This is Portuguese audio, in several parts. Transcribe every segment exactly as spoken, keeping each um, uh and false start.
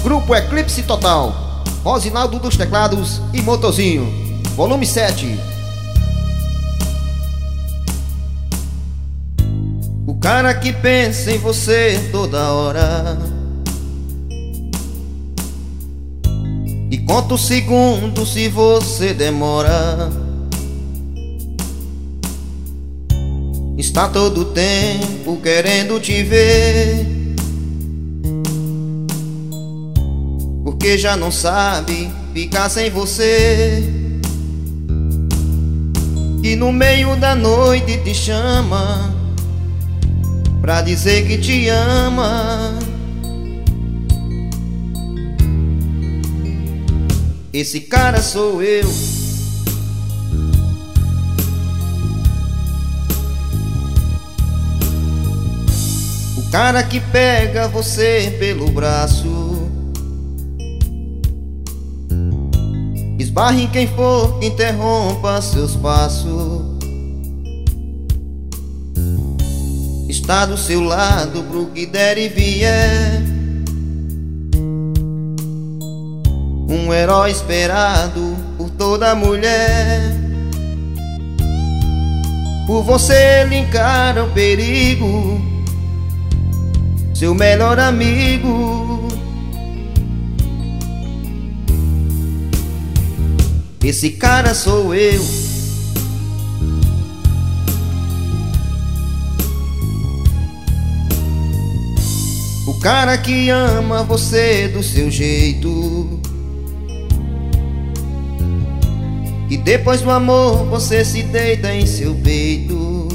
Grupo Eclipse Total, Rosinaldo dos teclados e Motorzinho, volume sete. O cara que pensa em você toda hora e conta os segundos se você demora, está todo tempo querendo te ver, porque já não sabe ficar sem você, e no meio da noite te chama pra dizer que te ama. Esse cara sou eu. O cara que pega você pelo braço, esbarre em quem for que interrompa seus passos, está do seu lado pro que der e vier, um herói esperado por toda mulher. Por você ele encara o perigo, seu melhor amigo. Esse cara sou eu. O cara que ama você do seu jeito, que depois do amor você se deita em seu peito,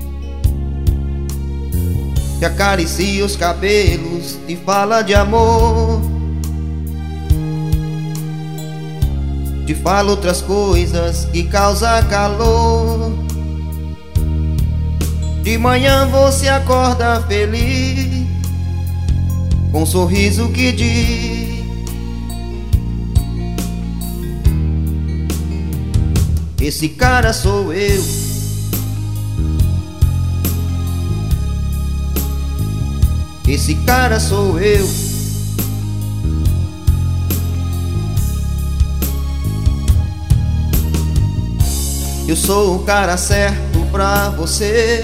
que acaricia os cabelos e fala de amor, te fala outras coisas que causa calor. De manhã você acorda feliz, com um sorriso que diz: esse cara sou eu. Esse cara sou eu. Eu sou o cara certo pra você,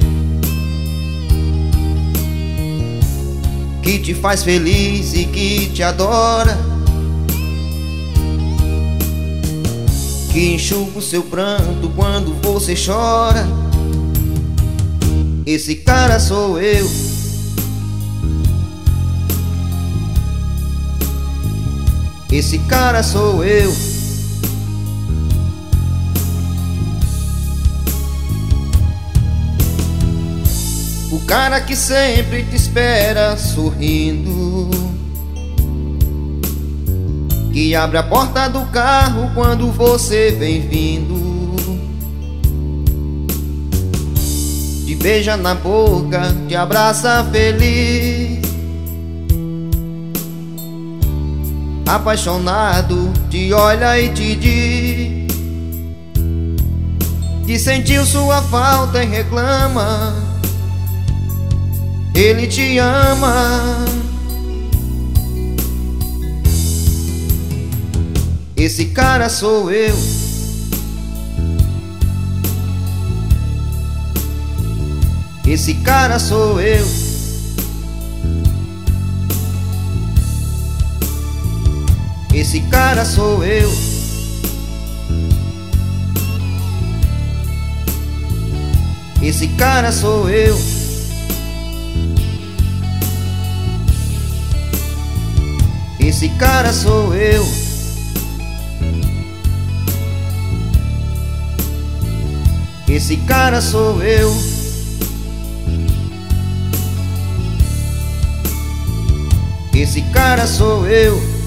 que te faz feliz e que te adora, que enxuga o seu pranto quando você chora. Esse cara sou eu. Esse cara sou eu. O cara que sempre te espera sorrindo, que abre a porta do carro quando você vem vindo, te beija na boca, te abraça feliz, apaixonado, te olha e te diz que sentiu sua falta e reclama, ele te ama. Esse cara sou eu. Esse cara sou eu. Esse cara sou eu. Esse cara sou eu. Esse cara sou eu. Esse cara sou eu. Esse cara sou eu.